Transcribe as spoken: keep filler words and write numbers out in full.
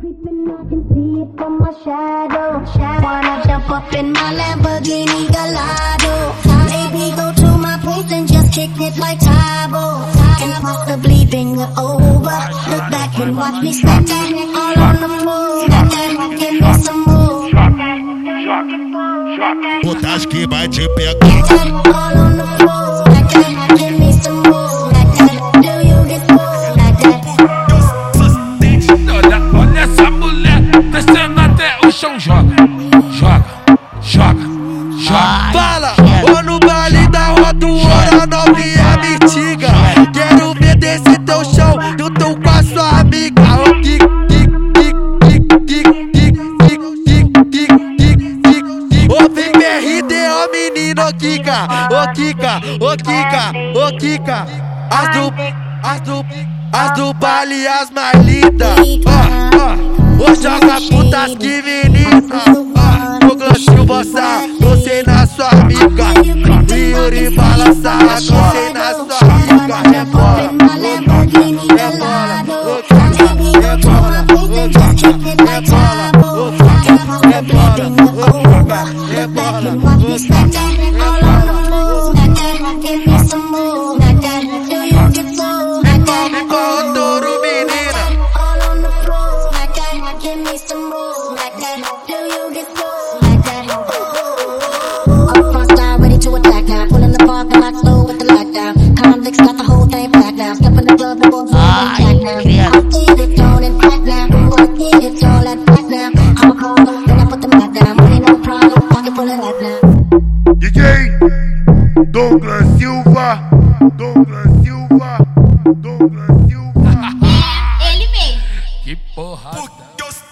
creeping, I can see it from my shadow. Wanna jump up in my Lamborghini Gallardo. Maybe go to my place and just kick it like Tybo. And possibly bingo over. Look back and watch me smack that all on the floor. Smack that, give me some more. Putas que vai te pegar. All on the floor. Smack that, give me some more. Smack that, do you get bored? Smack that. Olha essa mulher descendo até o chão. Joga, joga, joga, joga. Fala, ou no baile da Rodoura, novinha me tiga. Quero ver desse teu chão, eu tô com a sua amiga. Ô kick, kick, kick, kick, kick, kick, kick, kick, kick, kick, kick. Ô vem B R D, ô menino, kika. Ô kika, ô kika, ô kika. As do, as do, as do baile, as mais lindas. Ó, ó, ô joga putas que menina. Ó, ô Glócio Bossa, você na sua amiga. Yuri balança, você na sua amiga. Rebola, rebola, ô kika, rebola, ô kika, rebola, ô kika, rebola, ô kika, rebola, ô kika. Give me some more. Smack that, do you get bored? Smack that. Ô touro menina. All on the floor, like that. Give me some more, like that. Do you get bored, like that? Up front style, ready to attack now. Pulling the parking lot slow with the lockdown. Convicts got the whole thing back now. Step in the club, the boys all back now. I get it on and back now. I get it all and back now. I'm a caller, then I put the mat down. Money no problem, pocket full of that now. D J Douglas Silva, Douglas Silva, Douglas Silva. Ele mesmo. Que porra.